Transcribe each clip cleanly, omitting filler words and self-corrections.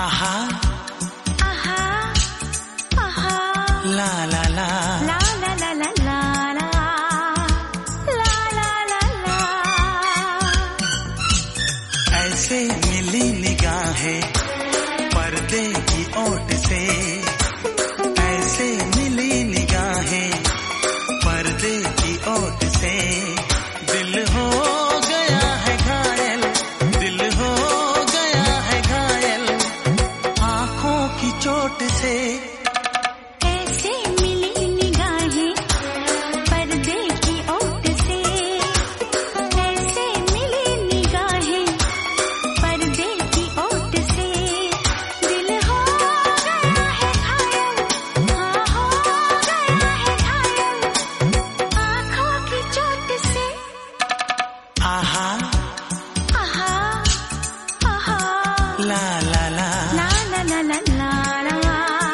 आहा आहा आहा ला ला ला ला ला ला ला ला ला ला ला ला ला। ऐसे मिली निगाहें पर्दे की ओट से, ऐसे मिली निगाहें पर्दे की ओट से, दिल हो गया है घायल, दिल हो गया है घायल आँखों की चोट से। ऐसे मिली निगाहें पर्दे की ओट से, ऐसे मिली निगाहें पर्दे की ओट से, दिल हो गया है घायल, हाँ हो गया है घायल आँखों की चोट से। आहा आहा आहा ला ला ला ला ला ला ला ला ला।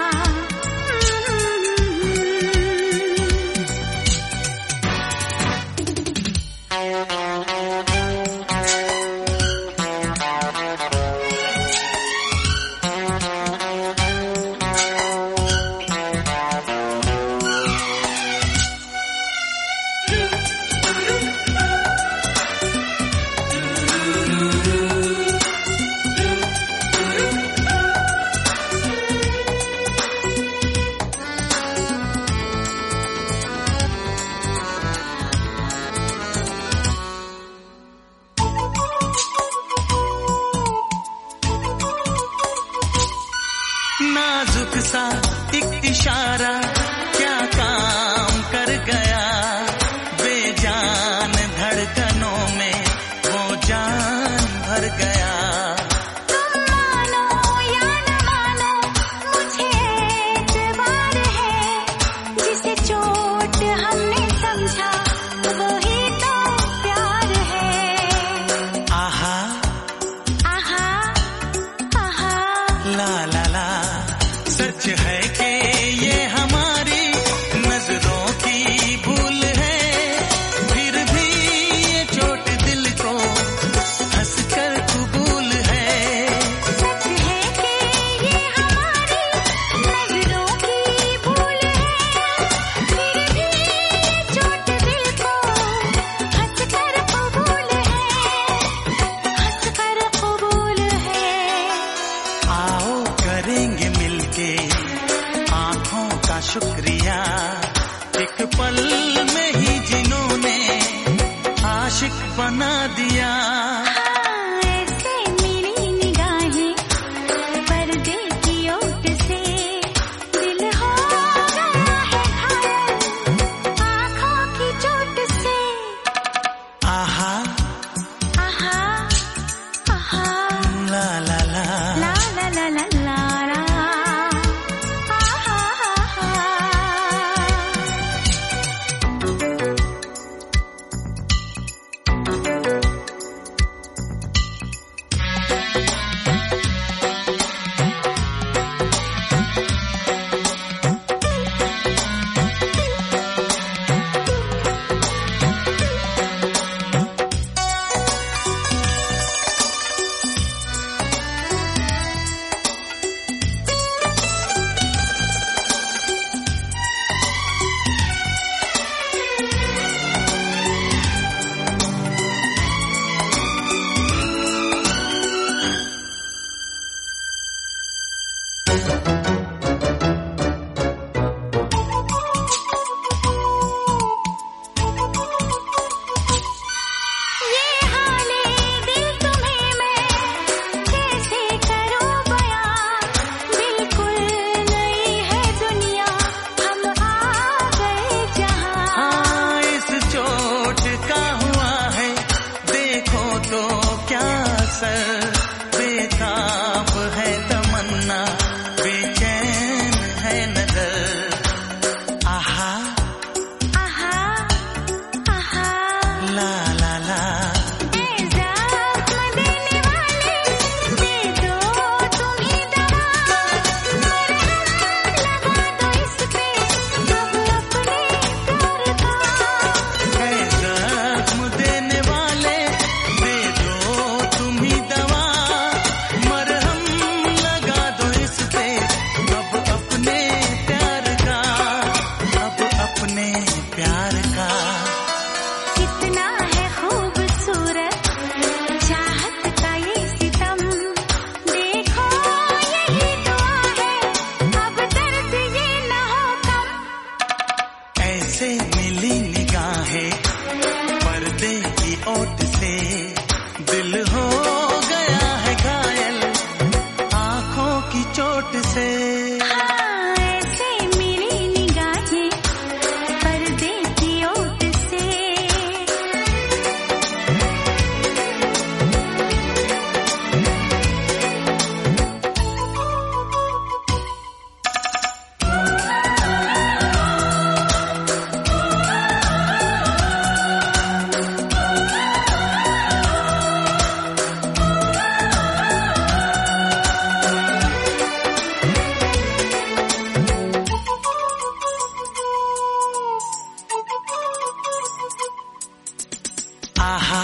नाजुक सा एक इशारा क्या काम कर गया, बेजान धड़कनों में वो जान भर गया। तुम मानो या न मानो मुझे एतबार है, जिसे चोट हमने समझा वही तो प्यार है। आहा आहा आहा ला ला ला, सच है कि ये हमारा आहा